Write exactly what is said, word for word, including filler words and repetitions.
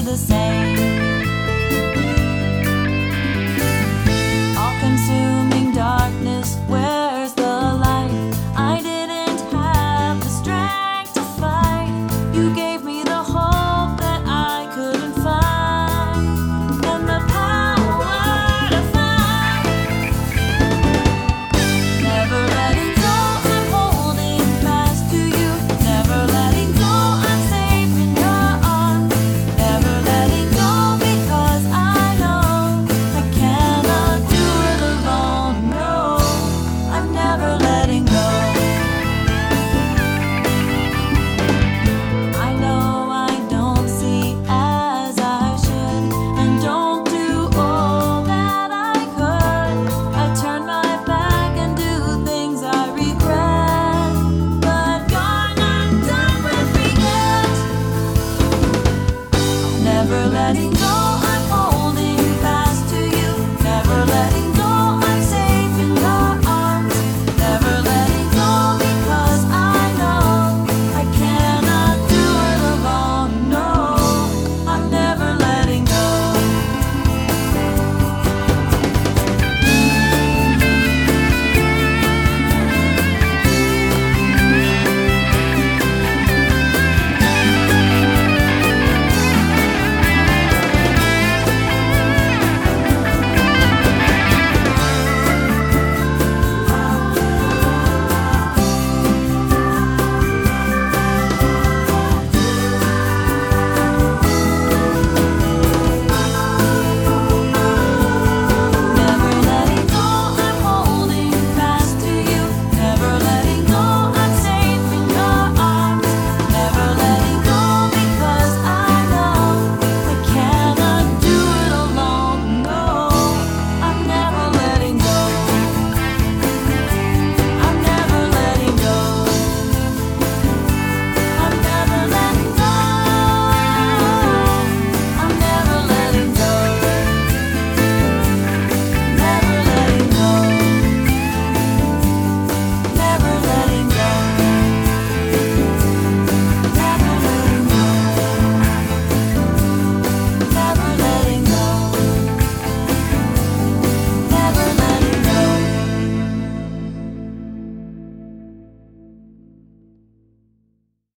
the same. All-consuming darkness, where's the light? I didn't have the strength to fight. You gave me the hope that I couldn't find, and the power to fight. Never letting go, I'm holding fast to you. Never letting go, I'm safe in your arms. Never letting go because I know I cannot do it alone. No, I'm never letting go. I know I don't see as I should, and don't do all that I could. I turn my back and do things I regret, but you're not done with regret. Never letting go.